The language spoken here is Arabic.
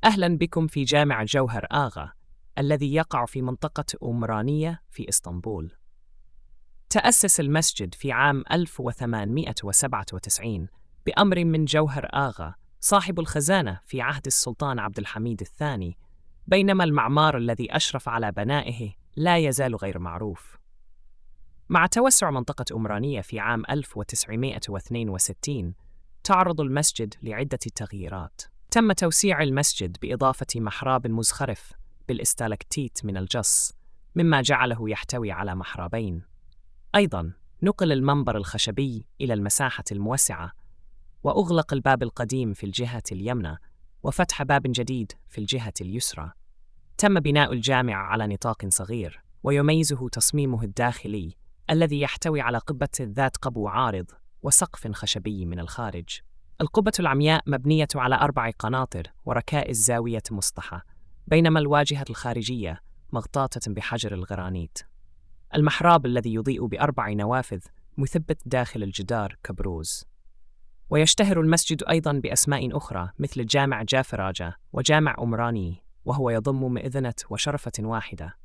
أهلاً بكم في جامع جوهر آغا الذي يقع في منطقة أمرانية في إسطنبول. تأسس المسجد في عام 1897 بأمر من جوهر آغا صاحب الخزانة في عهد السلطان عبد الحميد الثاني، بينما المعمار الذي أشرف على بنائه لا يزال غير معروف. مع توسع منطقة أمرانية في عام 1962 تعرض المسجد لعدة تغييرات. تم توسيع المسجد بإضافة محراب مزخرف بالاستالكتيت من الجص، مما جعله يحتوي على محرابين. أيضاً نقل المنبر الخشبي إلى المساحة الموسعة، وأغلق الباب القديم في الجهة اليمنى وفتح باب جديد في الجهة اليسرى. تم بناء الجامع على نطاق صغير، ويميزه تصميمه الداخلي الذي يحتوي على قبة ذات قبو عارض وسقف خشبي من الخارج. القبة العمياء مبنية على 4 قناطر وركائز زاوية مسطحة، بينما الواجهة الخارجية مغطاة بحجر الغرانيت. المحراب الذي يضيء ب4 نوافذ مثبت داخل الجدار كبروز. ويشتهر المسجد أيضاً بأسماء أخرى مثل جامع جافراجة وجامع أمراني، وهو يضم مئذنة وشرفة واحدة.